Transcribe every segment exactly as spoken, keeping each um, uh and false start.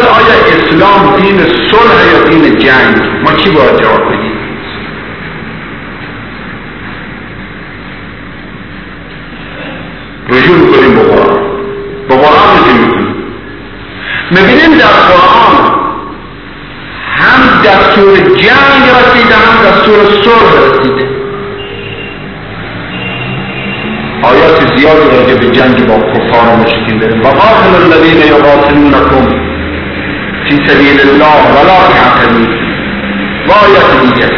آیا اسلام دین صلح یا دین جنگ؟ ما چی باید جواب بدیم؟ رجوع میکنیم به قرآن، به قرآن رجوع میکنیم. میبینیم در قرآن هم دستور جنگ رسیده هم دستور صلح رسیده. آیات زیادی راجع به جنگ با کفار و مشرکین داریم. وقاتلوا الذین یقاتلونکم فی سبیل الله ولا تعتدوا. و آیات دیگر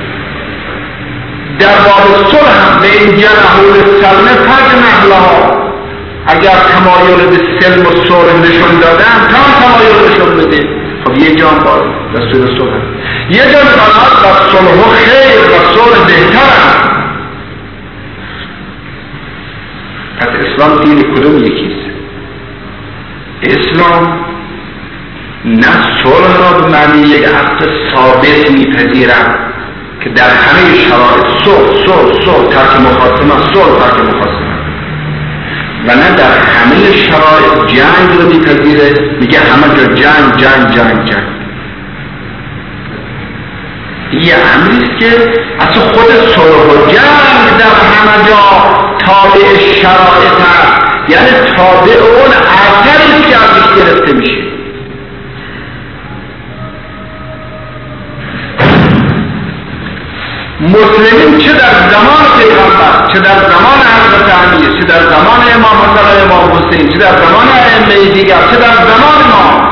در باب صلح به این جنحوا للسلم فاجنح لها. اگر تمایل به سلم و صلح نشون دادن تا تمایل نشون بده. خب یه جان باز دستور صلح، یه جان فقط در صلح و خیر و صلح بهتر. پس اسلام دین کدوم یکیست؟ اسلام نه صلح را به معنی یک اصل ثابت میپذیرد که در همه شرایط صلح صلح صلح ترک مخاصمه صلح ترک مخاصمه، و نه در همه شرایط جنگ رو میپذیره، میگه همه جا جنگ جنگ جنگ جنگ. یه امریست که اصلا خود صلح و جنگ در همه جا تابع شرایط هست، یعنی تابع اون اثریست که ازش گرفته میشه. مسلمین چه در زمان پیغمبر، چه در زمان حضرت علی، چه در زمان امام حسن و امام حسین، چه در زمان ائمه دیگر، چه در زمان ما،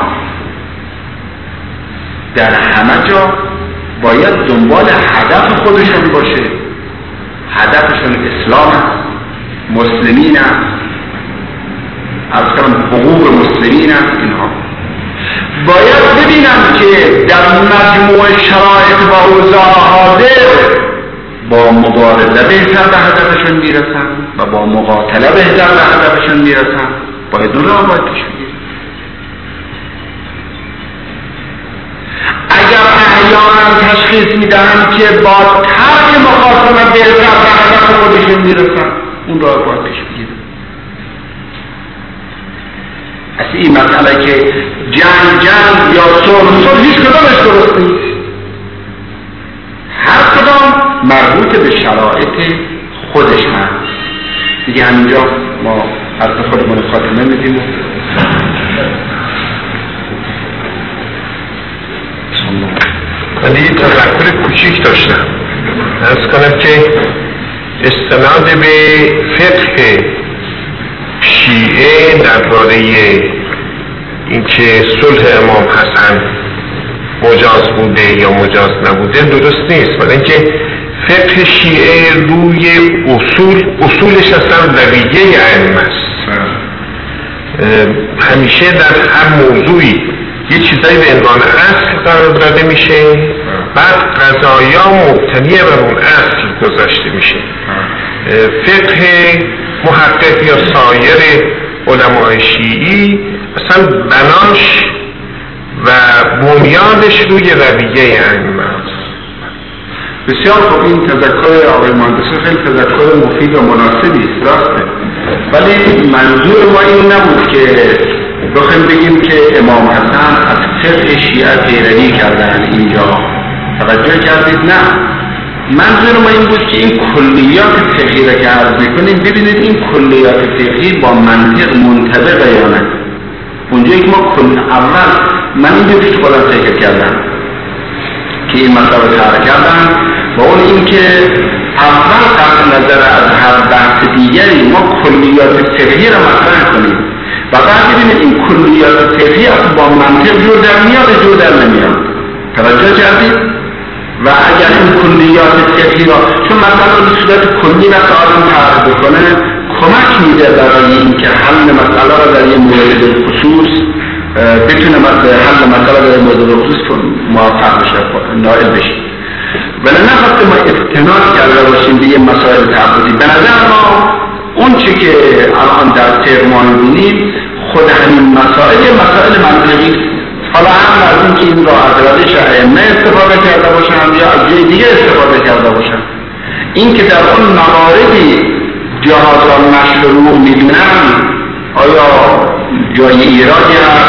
در همه جا باید دنبال هدف خودشون باشه. هدفشون اسلام است، مسلمین است، از کنم حقوق مسلمین است. اینها باید ببینم که در مجموع شرایط و اوضاع حاضر با مبارزه بهتر به هدفشون میرسن و با مقاتله بهتر به هدفشون میرسن. باید اون را باید پیش بگیریم. اگر احیانا تشخیص میدن که با ترک مخاصمه بهتر به هدف خودشون میرسن، اون را باید پیش بگیریم. از این مسئله که جنگ جنگ یا صلح صلح هیچ کدامش درست نیست. هر کدام مربوط به شرایط خودش هست. دیگه همینجا ما از خودمون خاتمه میدیم. من یه تذکر کوچیک داشتم. عرض کنم که استناد به فقه شیعه درباره اینکه صلح امام حسن مجاز بوده یا مجاز نبوده درست نیست، ولی اینکه فقه شیعه روی اصول اصولش اصلا رویه ائمه است. همیشه در هر موضوعی یه چیزایی به عنوان اصل قرار داده میشه، بعد قضایا مبتنی بر اون اصل گذاشته میشه. فقه محقق یا سایر علمای شیعی اصلا بناش و بنیادش روی رویه ائمه است. بسیار خوب. این تذکر آقای مهندسی خیلی تذکر مفید و مناسبی است، راسته، ولی منظور ما این نبود که بخوایم بگیم که امام حسن از فقه شیعه پیروی کردن. اینجا توجه کردید؟ نه، منظور ما این بود که این کلیات فقهی را که عرض میکنیم ببینید این کلیات فقهی با منطق منطبقه یا نه. اونجایی که ما کل اول من اینجا پیش خودم فکر کردم که این مسئله طرح کردم و اون این که اول قطع نظر از هر بحث دیگری ما کلیات فقهی را مطرح کنیم و بعد ببینید این کلیات فقهی اصلا با منطق جور در میاد جور در نمیاد. توجه کردید؟ و اگر این کلیات فقهی را، چون مثلا به صورت کلی وقت آدم طرح بکنه کمک میده برای اینکه حل مسئله را در یه مورد خصوص بتونه حل مسئله در مورد خصوص موفق بشه، نائل بشه. ولی نه وقتی ما استناد کرده باشیم به یه مسائل تعبدی. به نظر ما اون چی که الان در ترمان بینیم خود همین مسائل مسائل منطقی. حالا هم از این که این را از روش ائمه استفاده کرده باشن یا از جای دیگه استفاده کرده باشن، این که در اون مواردی جهات را مشروع میدونن آیا جای ایرادی هست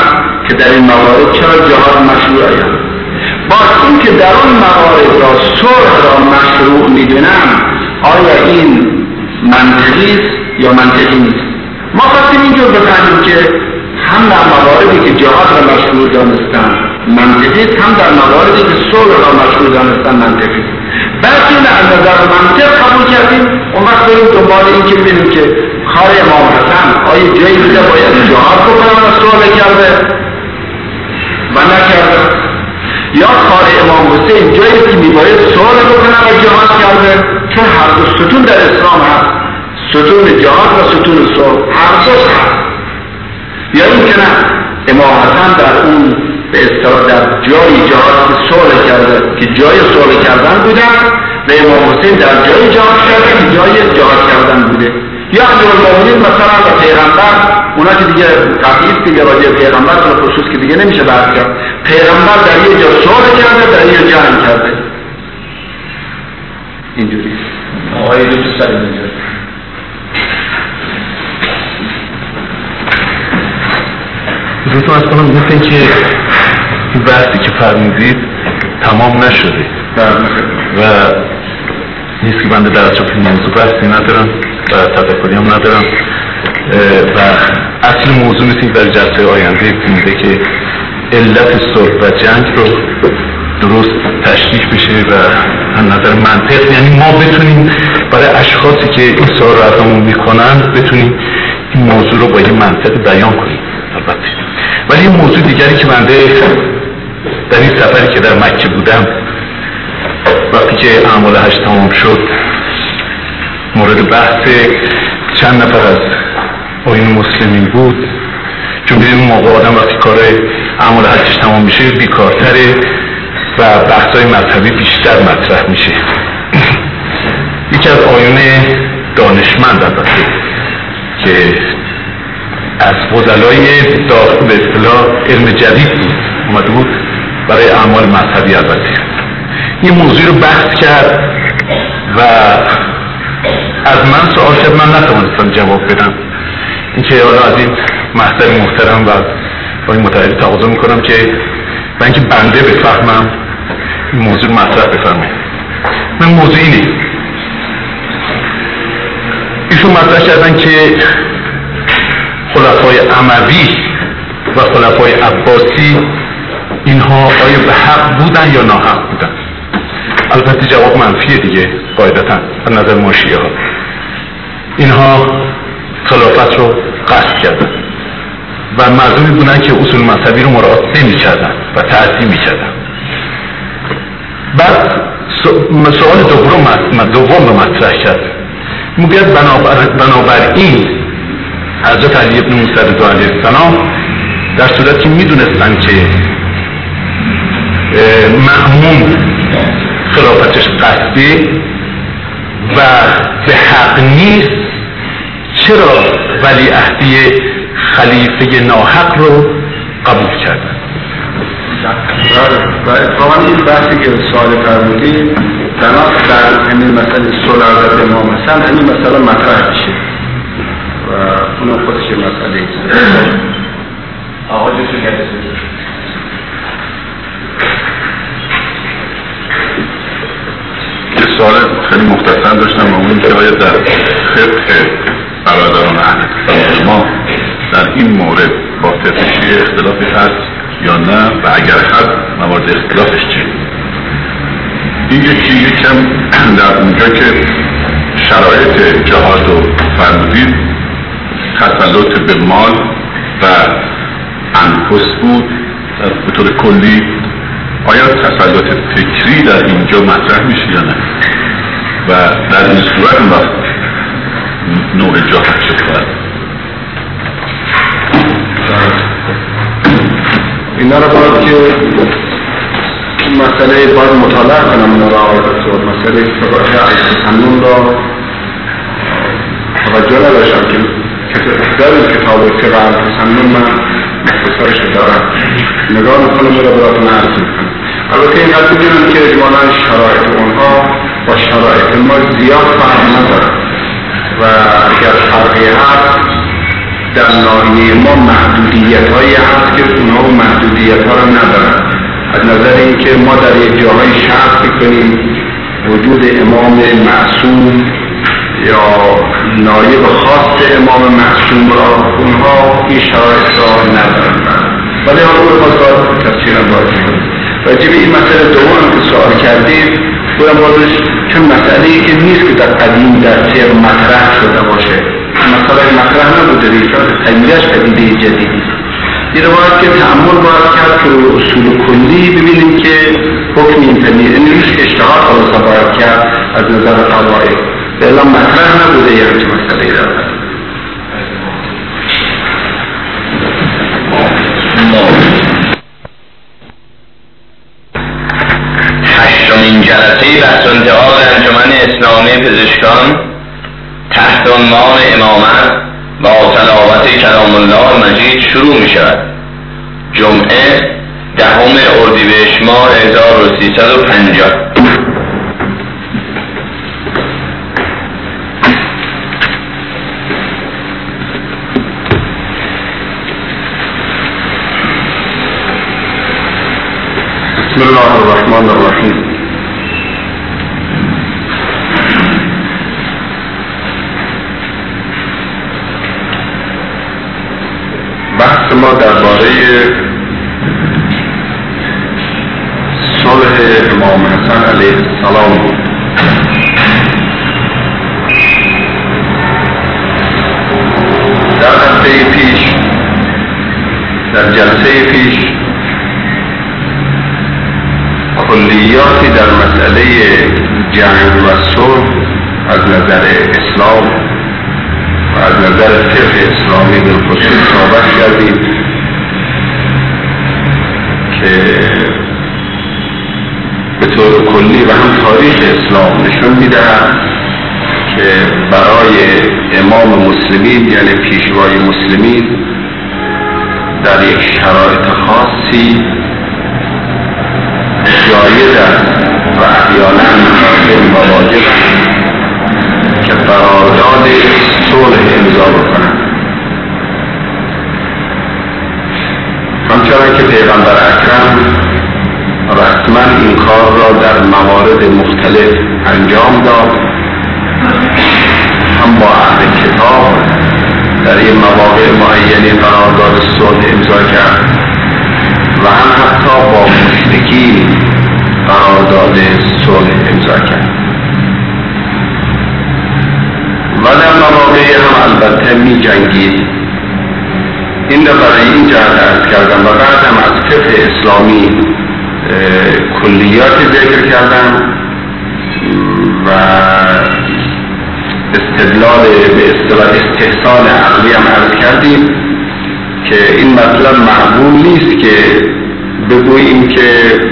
که در این موارد چرا جهاد مشروع است. با اینکه در اون موارد را صلح را مشروع میدونم، آیا این منطقی است یا منطقی نیست؟ ما خواستیم اینجور بفهمیم که هم در مواردی که جهاد را مشروع دانستن منطقی است، هم در مواردی که صلح را مشروع دانستن منطقی است. بعد این از نظر منطق قبول کردیم، اون وقت بریم دنبال این که ببینیم که کار امام حسن آیا جایی بوده باید جهاد بکنم و صلح کرده و نکرده، یا کار امام حسین جایی که میباید صلح بکنم و جهاد کرده، چون هر دو ستون در اسلام هست، ستون جهاد و ستون صلح هر دو هست. یا این که نه امام حسن در اون به اصطلاح در جایی جهاد صلح کرده که جای صلح کردن بوده و امام حسین در جایی جهاد کرده که جای جهاد کردن بوده. یا امیرالمومنین مثلا و پیغمبر، اونا که دیگه قطعی است دیگه راجع پیغمبر تو خصوص که دیگه نمیشه بحث کرد، پیغمبر در یه جا صلح کرده در یه جنگ کرده. اینجوری آقای دکتر سلیم اینجوری دوستان از کنم مثل این که این بحثی که فرمودید تمام نشده و نیست که بنده در اطراف این موضوع بحثی ندارم و تفکری هم ندارم و اصل موضوع مثل در جلسه آینده بینده که علت صلح و جنگ رو درست تشریح بشه و از نظر منطق، یعنی ما بتونیم برای اشخاصی که این سوال رو ازمون میکنن بتونیم این موضوع رو با این منطق بیان کنیم. البته ولی این موضوع دیگری که بنده در این سفری که در مکه بودم وقتی که اعمال حج تمام شد مورد بحث چند نفر از آیین مسلمین بود، چون به این موقع آدم وقتی کار اعمال حجش تمام میشه بیکارتره و بحث‌های مذهبی بیشتر مطرح میشه. یکی از آیون دانشمند البته که از فضلای داخل به اصطلاح علم جدید بود اومده بود برای اعمال مذهبی، البته این موضوع رو بحث کرد و از من سوال کرد، من نتوانستم جواب بدم. اینکه حالا از این محضر محترم و با این متحدی تقاضا میکنم که و اینکه بنده بفهمم این موضوع مطرح بفرمایید. من موضوع اینه، ایشون مطرح کردن که خلفای اموی و خلفای عباسی اینها آیا به حق بودن یا ناحق بودن؟ البته جواب منفیه دیگه قاعدتا از نظر ما شیعه ها. اینها خلافت رو قصد کردن و مردمی بودن که اصول مذهبی رو مراعات نمی کردن و تعظیم می کردن. بعد سوال دوم دوم رو مطرح کرد، میگوید بنابر بنابراین حضرت علی ابن موسی رضا علیه السلام در صورتی که میدونستن که مأمون خلافتش قصدی و به حق نیست، چرا ولیعهدی خلیفه ناحق رو قبول کردن؟ و اتفاقا این بحثی که سوال فرمودی بناس در همین مسئله صلح حضرت امام حسن همین مسئله مطرح میشه و اون خودش مسئله ایست. آقا جوشو گرده یه سوال خیلی مختصر داشتم و اون که آیا در فقه برادران اهل ما در این مورد با فقه شیعه اختلافی هست یا نه و اگر هست موارد اختلافش چیه؟ این یکی یکم در اونجا که شرایط جهاد رو فرمودید تسلط به مال و انفس بود به طور کلی، آیا تسلط فکری در اینجا مطرح میشه یا نه؟ و در این صورت وقت نوع جهاد شد اینا رو باید که مسئله باید مطالعه کنم اینا رو آقای دکتر، مسئله فقه تسنن را توجه نداشتم که در این کتاب فقه تسنن من مختصرش دارم نگاه میکنم و رو براتون عرض میکنم. البته این قد بگیرم که اجمالا شرایط اونها با شرایط ما زیاد فرق ندارم و اگر فرقی هست در ناحیه ما محدودیت هایی هست که اونها محدودیت ها رو ندارن. از نظر اینکه ما در یک جاهای شرط کنیم وجود امام معصوم یا نایب خاص امام معصوم را، اونها این شرایط را ندارن. ولی حالا رو خواستاد تفسیر هم باید کنیم. راجب این مسئله دوم که سوال کردیم بودم بازش، چون مسئله ای که نیست که در قدیم در فقه مطرح شده باشه، مسئله مطرح نبوده دیگه، چون تغییرش پدیده جدیدی. این رو باید که تأمل باید کرد که روی اصول کلی ببینیم که حکم این پدیده این روش اشتهار خلاصه باید کرد از نظر قواعد، بلا مطرح نبوده یه همچه مسئله ای رو. هشتمین جلسه بحث و انتقال انجمن اسلامی پزشکان تحت عنوان امامت با تلاوت کلام الله مجید شروع می شود. جمعه دهم اردیبهشت ماه هزار و سیصد و پنجاه. بسم الله الرحمن الرحیم. بحث ما درباره صلح امام حسن علیه السلام بود. در هفته پیش در جلسه پیش کلیاتی در مسئله جنگ و صلح از نظر اسلام و از نظر فقه اسلامی بالخصوص صحبت کردیم که به طور کلی و هم تاریخ اسلام نشون میدهد که برای امام مسلمین یعنی پیشوای مسلمین در یک شرایط خاصی جایز است و احیانا لازم و واجب است که قرارداد صلح امضا بکنند. همچنان که پیغمبر اکرم رسما این کار را در موارد مختلف انجام داد، هم با اهل کتاب در این مواقع معینی قرارداد صلح امضا کرد و هم حتی با مشرکین قرارداد صلح امضا کرد و در مواقعی هم البته می جنگید. این را برای این جهت عرض کردم و بعد هم از فقه اسلامی کلیات ذکر کردم و استدلال به اصطلاح استحسان عقلی هم عرض کردیم که این مطلب معقول نیست که بگوییم که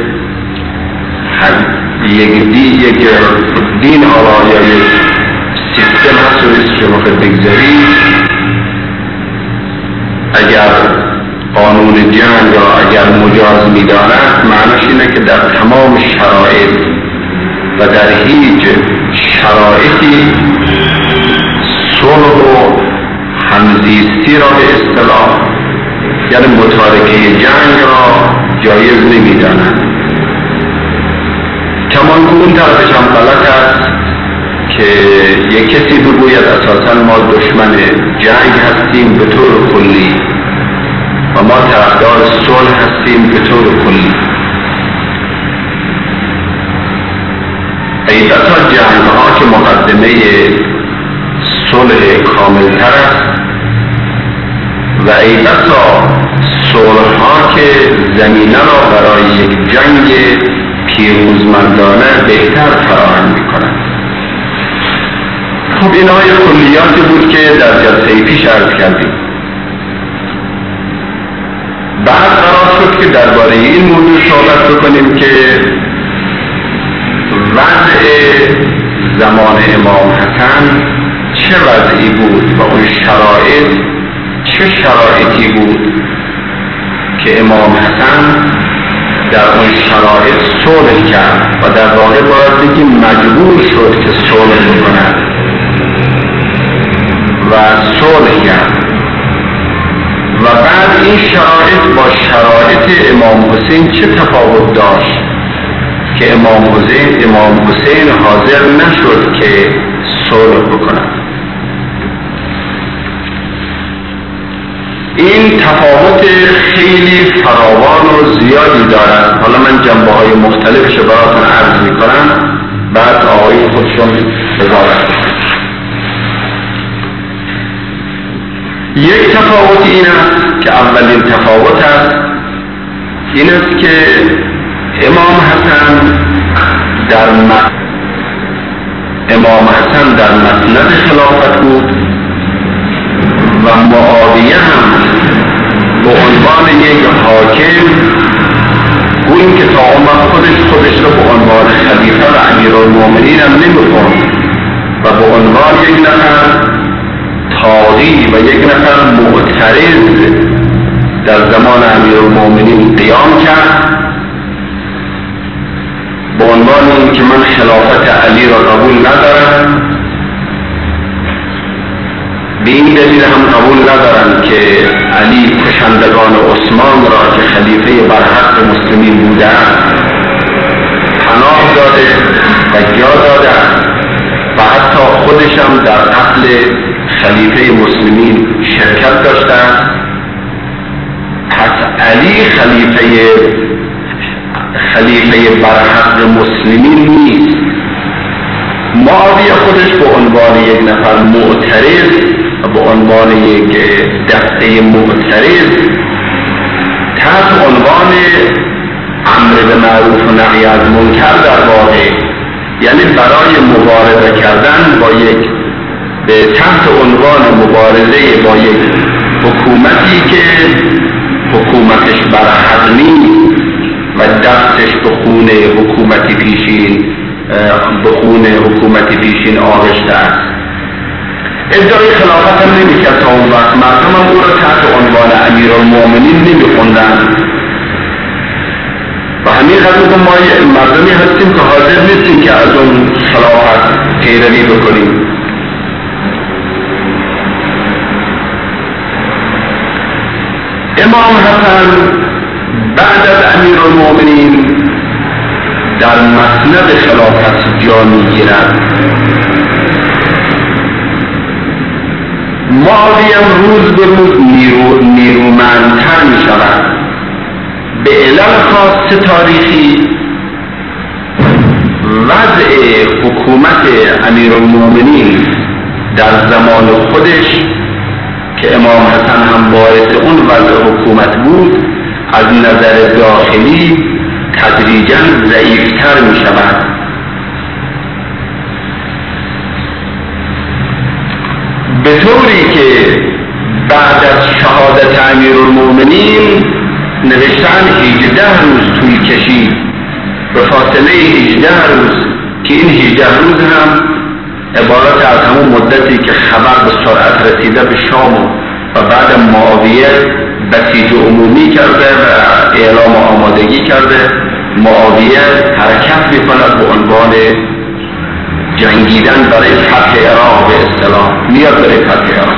یک دین یک دین حالا یا یک سیستم هست و اسمش رو خود بگذاریم اگر قانون جنگ را اگر مجاز می‌داند معنیش اینه که در تمام شرایط و در هیچ شرایطی صلح و همزیستی را به اصطلاح یعنی متارکه جنگ را جایز نمی‌دانند. کمان که اون طرفش هم غلط است که یک کسی بگوید اساساً ما دشمن جنگ هستیم به طور کلی و ما طرفدار صلح هستیم به طور کلی. ای بسا جنگ ها که مقدمه صلح کاملتر است و ای بسا صلح ها که زمینه را برای یک جنگ پیروزمندانه بهتر فراهم می‌کند. خب این های کلیاتی بود که در جلسه پیش عرض کردیم. بعد قرار شد که درباره این موضوع صحبت بکنیم که وضع زمان امام حسن چه وضعی بود و اون شرایط چه شرایطی بود که امام حسن در اون شرایط صلح کرد و در واقع باید بگیم مجبور شد که صلح بکند و صلح کرد این شرایط با شرایط امام حسین چه تفاوت داشت که امام حسین امام حسین حاضر نشد که صلح بکند؟ این تفاوت خیلی فراوان و زیادی دارد. حالا من جنبه های مختلفش براتون عرض می کنم، بعد آقای خودشون بذارد. یک تفاوت این است که اولین تفاوت است این است که امام حسن در م... امام حسن در مسند خلافت بود و معاویه هم به عنوان یک حاکم گوییم که تا عمر خودش خودش رو به عنوان خلیفه و امیرالمومنین هم نمی‌خواند و به عنوان یک نفر طاغی و یک نفر معترض در زمان امیرالمومنین قیام کرد به عنوان این که من خلافت علی را قبول ندارم. به این دلیل هم قبول ندارم که علی کشندگان عثمان را که خلیفه برحق مسلمین بوده پناه داده و جا داده و حتی خودشم در قتل خلیفه مسلمین شرکت داشته. پس علی خلیفه خلیفه برحق مسلمین نیست. معاویه خودش به عنوان یک نفر معترض و به عنوان یک دسته معترض تحت عنوان امر به معروف و نهی از منکر در واقع، یعنی برای مبارزه کردن با یک به تحت عنوان مبارزه با یک حکومتی که حکومتش برحق نیست و دستش به خون حکومتی پیشین به خون حکومتی پیشین آغشته است. ادعای خلافت هم نمی کرد تا اون وقت. مردم هم او را تحت عنوان امیرالمومنین نمی خوندن و همین قدر ما مردمی هستیم که حاضر نیستیم که از اون خلافت پیروی بکنیم. امام حسن بعد از امیرالمومنین در مسند خلافت جا میگیرد. معاویه روز به روز نیرو نیرومندتر می شود. به علل خاص تاریخی وضع حکومت امیرالمومنین در زمان خودش که امام حسن هم باعث اون وضع حکومت بود از نظر داخلی تدریجاً ضعیفتر می شود. به طوری که بعد از شهادت امیرالمومنین نوشتن هجده روز طول کشید، به فاصله هجده روز که این هجده روز هم عبارت از همون مدتی که خبر به سرعت رسیده به شام و بعد معاویه بسیج عمومی کرده و اعلام آمادگی کرده، معاویه حرکت میکند به عنوان جنگیدن برای فتح عراق به اصطلاح، میاد برای فتح عراق.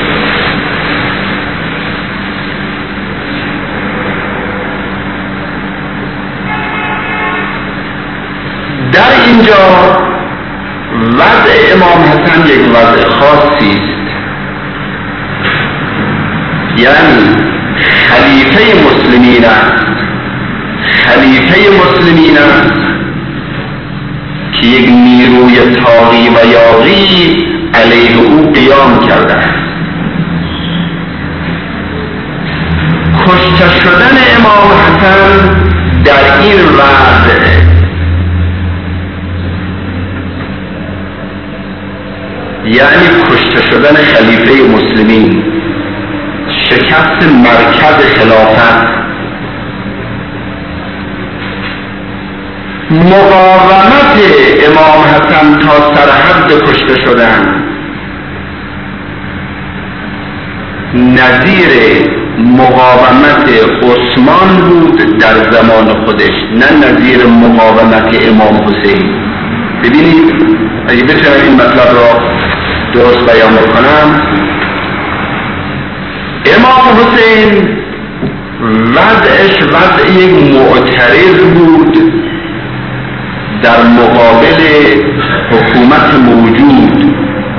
در اینجا وضع امام حسن یک وضع خاصی است، یعنی خلیفه مسلمین است خلیفه مسلمین است که یک نیروی طاغی و یاغی علیه او قیام کرده است. کشته شدن امام حسن در این وضع یعنی کشته شدن خلیفه مسلمین، شکست مرکز خلافت، مقاومت امام حسن تا سرحد کشته شدن نظیر مقاومت عثمان بود در زمان خودش، نه نظیر مقاومت امام حسین. ببینید اگه بتونم این مطلب را درست بیان بکنم، امام حسین وضعش وضع یک معترض بود در مقابل حکومت موجود.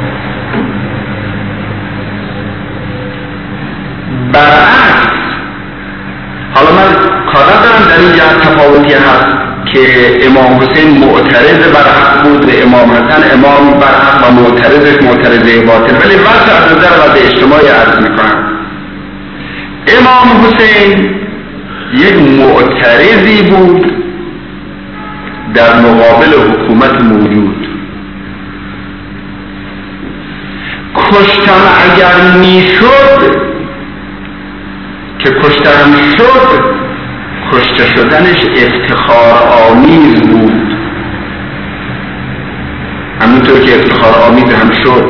برعکس، حالا من کار ندارم در اینجا تفاوتی هست که امام حسین معترض بر حق بود و امام حسن امام بر حق و معترض معترض باطل، ولی وضع از نظر وضع اجتماعی عرض میکنم. امام حسین یک معترضی بود در مقابل حکومت موجود. کشتن اگر میشد که کشتن شد، کشته شدنش افتخار آمیز بود، همونطور که افتخار آمیز هم شد.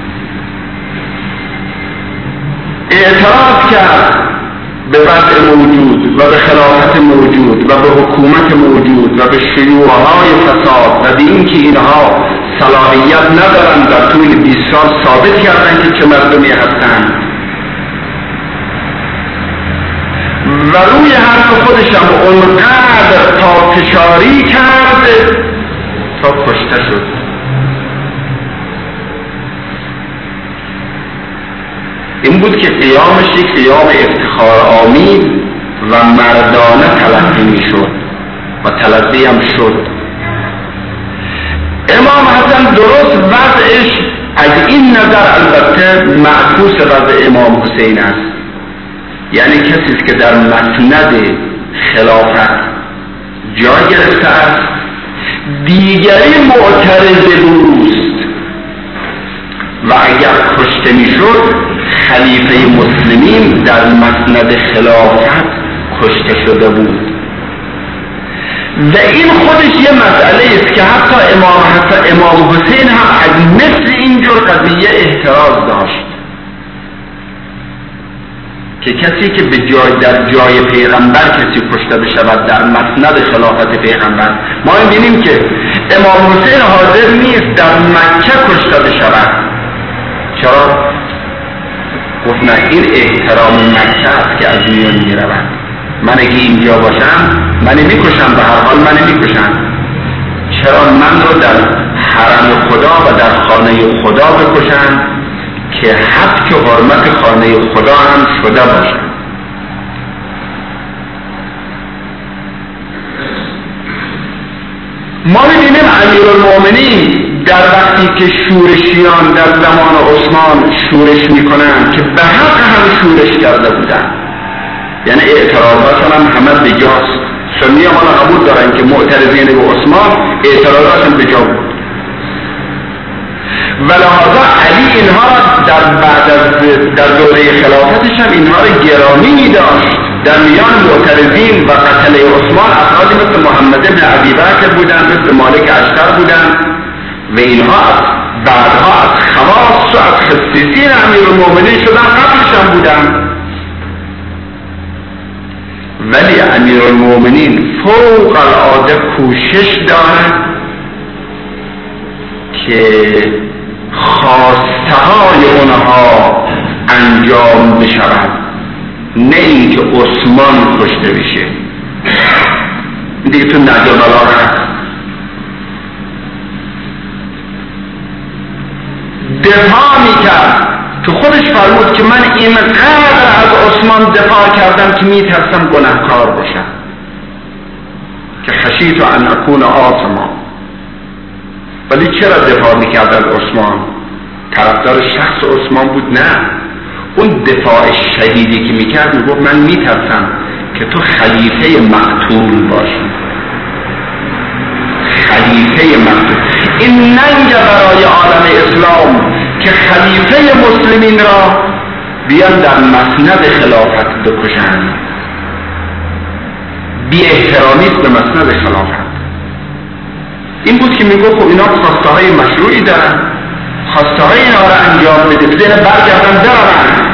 اعتراض کرد به وضع موجود و به خلافت موجود و به حکومت موجود و به شیوعهای فساد و به اینکه اینها صلاحیت ندارن در طول بیست سال ثابت کردن که چه مردمی هستند و روی حرف خودشم اونقدر پافشاری کرد تا کشته شد. این بود که قیامش یک قیام افتخار آمیز و مردانه تلقی می شد و تلقی هم شد. امام حسن درست وضعش از این نظر البته معکوس وضع امام حسین است، یعنی کسی است که در مسند خلافت جا گرفته است، دیگری معترض بوست و اگر کشته می شد خلیفه مسلمین در مسند خلافت کشته شده بود. و این خودش یه مسئله است که حتی امام حسن امام حسین هم از مثل اینجور قضیه احتراز داشت که کسی که به جای در جای پیغمبر کسی کشته بشود در مسند خلافت پیغمبر. ما می‌بینیم که امام حسین حاضر نیست در مکه کشته بشود. چرا؟ گفت نه، این احترام مکه است که از میان می‌رود. من اگه اینجا باشم من میکشم، به هر حال من میکشم. چرا من رو در حرم خدا و در خانه خدا بکشن که حد که حرمت خانه خدا هم شده باشه. ما می‌بینیم امیرالمومنین در وقتی که شورشیان در زمان عثمان شورش میکنن که به حق هم شورش کرده بودن، یعنی اعتراضاتشون هم همه به جاست. سنی هم قبول دارن که معترضین به عثمان اعتراضاتشون به جا بود و لحاظا علی اینها را در بعد از در دوره خلافتش هم اینها را گرامی می داشت. در میان معترضین و قتل عثمان افرادی مثل محمد بن ابی بکر بودن، مثل مالک اشتر بودن و اینها بعدها از خواص و از خصیصین امیرالمومنین شدن، قبلش هم بودن. ولی امیرالمومنین فوق العاده کوشش دارد که خواسته های اونها انجام بشود، نه اینکه عثمان کشته بشه. دیگه تو نجا بلاغ هست. دفاع میکرد که خودش فرمود که من اینقدر از عثمان دفاع کردم که میترسم گناهکار باشم، که خشیت ان اکون آثما. ولی چرا دفاع میکرد از عثمان؟ طرفدار شخص عثمان بود؟ نه، اون دفاع شدیدی که میکرد میگفت من میترسم که تو خلیفه مقتول باشی. خلیفه مقتول، این ننگ برای عالم اسلام که خلیفه مسلمین را بیان در مسند خلافت بکشند. بی احترامی است به مسند خلافت. این بود که میگفت خب اینا خواسته های مشروعی دارن، خواسته های اینا را انجام بده، بزنه برگردن برن.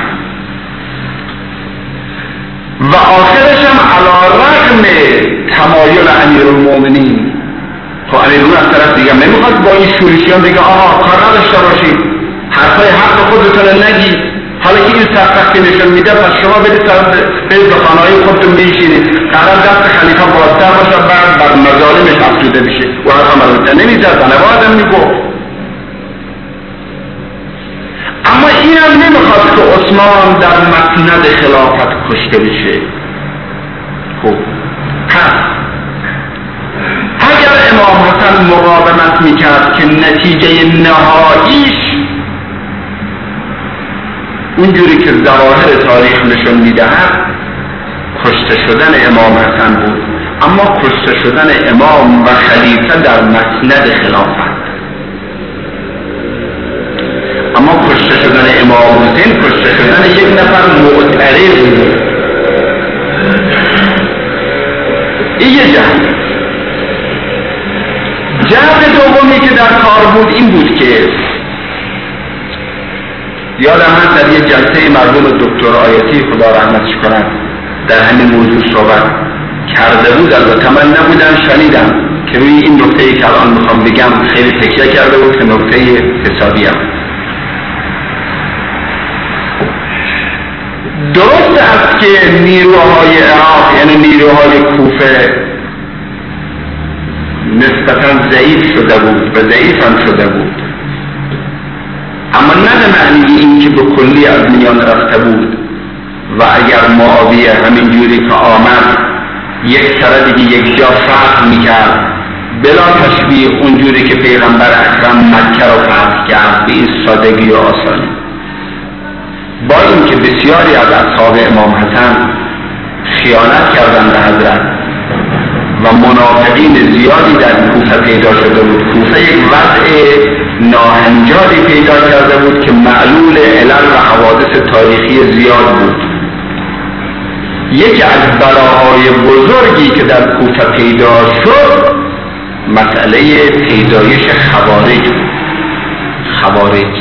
و آخرش هم علی رغم تمایل امیرالمومنین، خب امیرالمومنین از طرف دیگه نمیخواد با این شورشیان دیگه آها کار نداشته باشید، حرفای حق خودتون نگید، حالا که این سرسختی نشون میده، پس شما برید برید به خانه‌های خودتون بنشینید، قرار دست خلیفه بازتر باشه، بعد بر مظالمش افزوده بشه. و حرف مربوطه نمیزد، نباید میگفت. اما اینم نمیخواد که عثمان در مسند خلافت کشته بشه. خب پس اگر امام حسن مقاومت میکرد که نتیجه نهاییش اونجوری که ظواهر تاریخ نشون میدهد کشته شدن امام حسن بود، اما کشته شدن امام و خلیفه در مسند خلافت. اما کشته شدن امام حسین کشته شدن یک نفر معترض بود. این یه جهت. جهت دومی که در کار بود این بود که یادم هست در یک جلسه مرحوم دکتر آیتی خدا رحمتش کند در همین موضوع صحبت کرده بود، البته من نبودم، شنیدم که روی این نکته‌ای که الان میخوام بگم خیلی تکیه کرده بود که نکته حسابی هم. درست است که نیروهای عراق یعنی نیروهای کوفه نسبتا ضعیف شده بود و ضعیف هم شده بود، اما نه به معنی این که به کلی از میان رفته بود و اگر معاویه همین جوری که آمد یک سر دیگه یک جا فتح میکرد بلا تشبیه اونجوری که پیغمبر اکرم مکه رو فتح کرد به این سادگی و آسانی، با اینکه بسیاری از اصحاب امام حسن خیانت کردند به حضرت و منافقین زیادی در کوفه پیدا شده بود. کوفه یک وضع ناهنجاری پیدا کرده بود که معلول علل و حوادث تاریخی زیاد بود. یکی از بلاهای بزرگی که در کوفه پیدا شد مسئله پیدایش خوارج بود. خوارج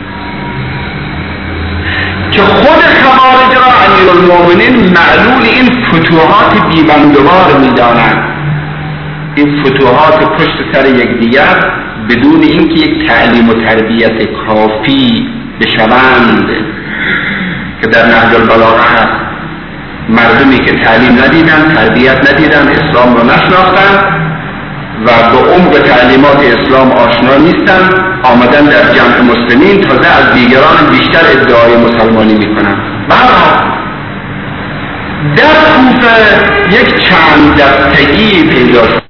که خود خوارج را امیرالمومنین معلول این فتوحات بیبندوار می‌دانند. این فتوحات پشت سر یکدیگر بدون اینکه یک تعلیم و تربیت کافی بشوند که در نهج البلاغه هست، مردمی که تعلیم ندیدن، تربیت ندیدن، اسلام رو نشناختن و به عمق تعلیمات اسلام آشنا نیستن، آمدن در جمع مسلمین تازه از دیگران بیشتر ادعای مسلمانی میکنن. بعد در کوفه یک چند دستگی پیدا شد.